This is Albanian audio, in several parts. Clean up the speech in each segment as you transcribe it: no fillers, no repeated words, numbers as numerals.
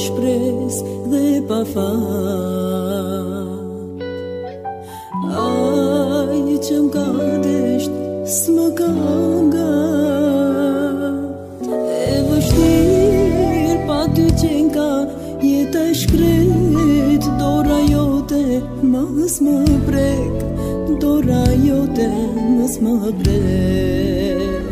shpres dhe pa fat. Ai që m'ka desht s'më ka ngat. E vështir pa ty qenë ka jeta e shkret. Dora jote mës më prek, dora jote mës më prek.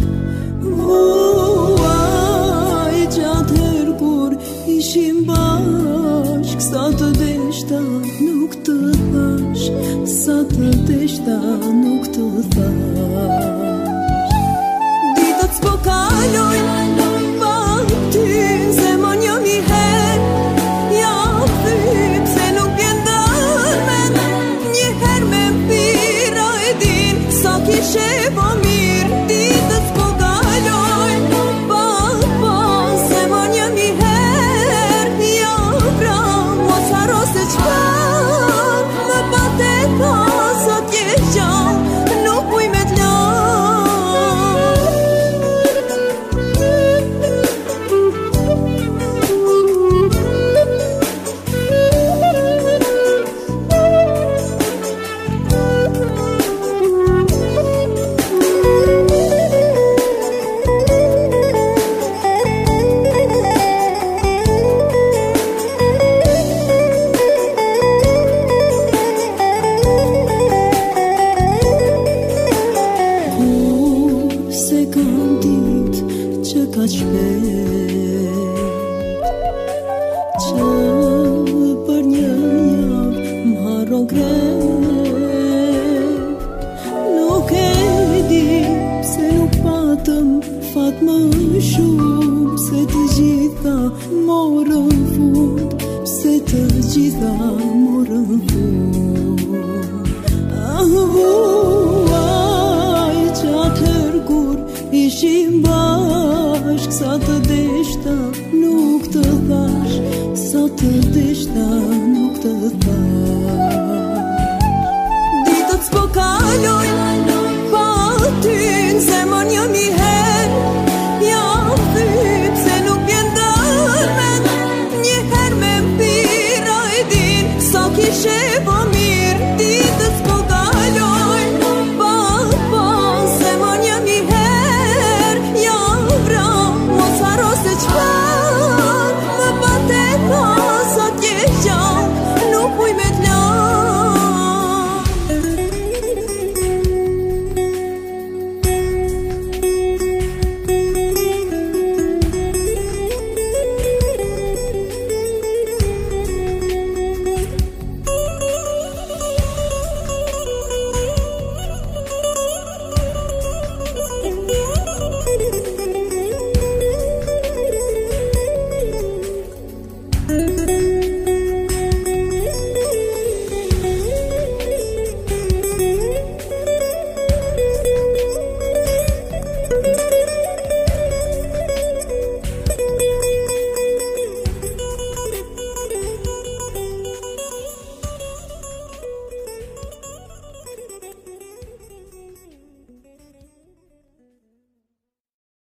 Vuaj që atëher kur ishim bashk, sa të deshta nuk të thash, sa të deshta nuk të thash. Ditët s'po kalojnë pa ty, zemën jam i her, ja thyp se nuk vjen dërmen. Një her me mpira e din, sa kishe po mirë. Ditët s'po kalojnë pa zemën jam i her, ja pra mos haro se çfarë më bate tha, sot je gjallë, nuk uj me t'la. Se kam dit që ka shpet, që për një javë m'haron krejt. Nuk e di pse nuk patëm fat më shumë, pse të gjitha morën fund, pse të gjitha morën fund. Vuaj që atëher kur ishim bashk, sa të deshta nuk